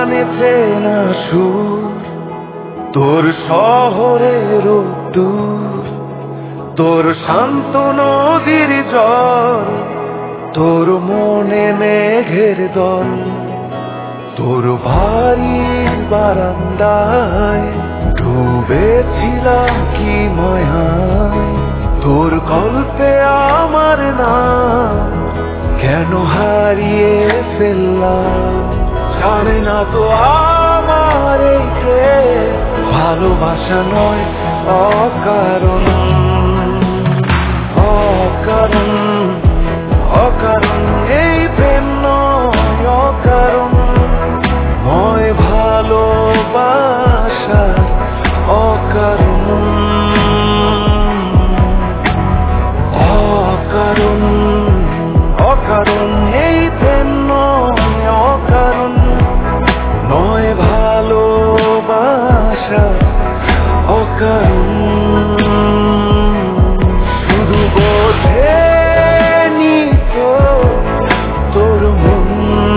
টানেছে না সুর, তোর শহরের দূর, তোর শান্ত নদীর জল, তোর মনে মেঘের দল, তোর বাড়ির বারান্দায় ডুবেছিলাম কি মায়ায়। তোর গল্পে আমার নাম কেন হারিয়ে ফেললাম, জানে না তো আমার এই প্রেম ভালোবাসা নয় অকারণ, অকারণ, অকারণ এই প্রেম নয় অকারণ, নয় ভালোবাসা অকারণ, অকারণ, অকারণ এই প্রেম নয় অকারণ, নয় ভালোবাসা অকারণ। শুধু বোঝেনি তো তোর মন,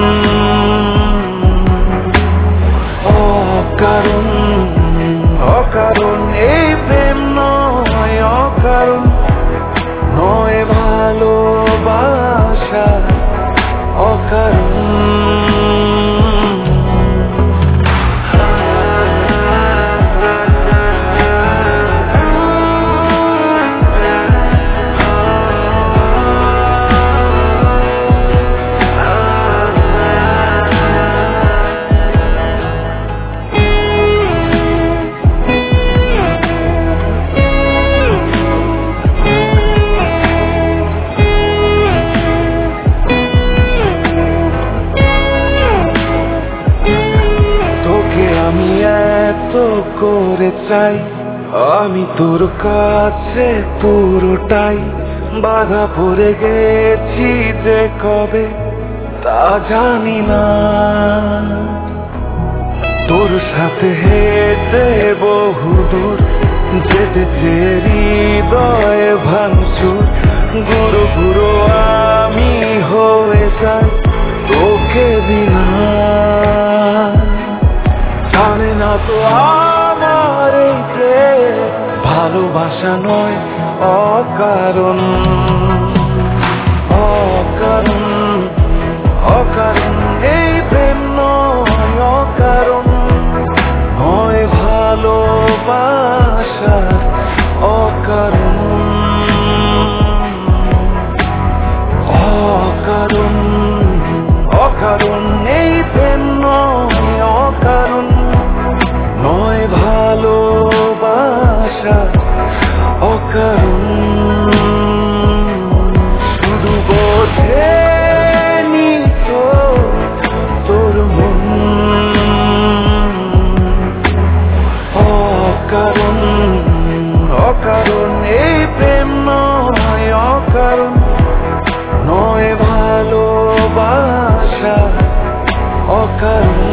অকারণ, অকারণ এই প্রেম নয় অকারণ, নয় ভালোবাসা অকারণ। আমি এত করে চাই, আমি তোর কাছে পুরোটাই, বাধা পড়ে গেছি যে কবে তা জানি না। তোর সাথে হেঁটে বহুদূর যেতে চেয়ে হৃদয়ে ভাঙচুর, গুরু গুরু আমি হয়ে যাই তোকে বিনা, জানে না তো আমার এই প্রেম ভালোবাসা নয় অকারণ, অকারণ, অকারণ এই প্রেম নয় অকারণ, নয় ভালোবাসা অকারণ, অকারণ, অকারণ এই প্রেম নয় অকারণ, নয় ভালোবাসা অকারণ। শুধু বোঝেনি তো তোর মন, অকারণ, অকারণ এই প্রেম নয় অকারণ, নয় ভালোবাসা অকারণ।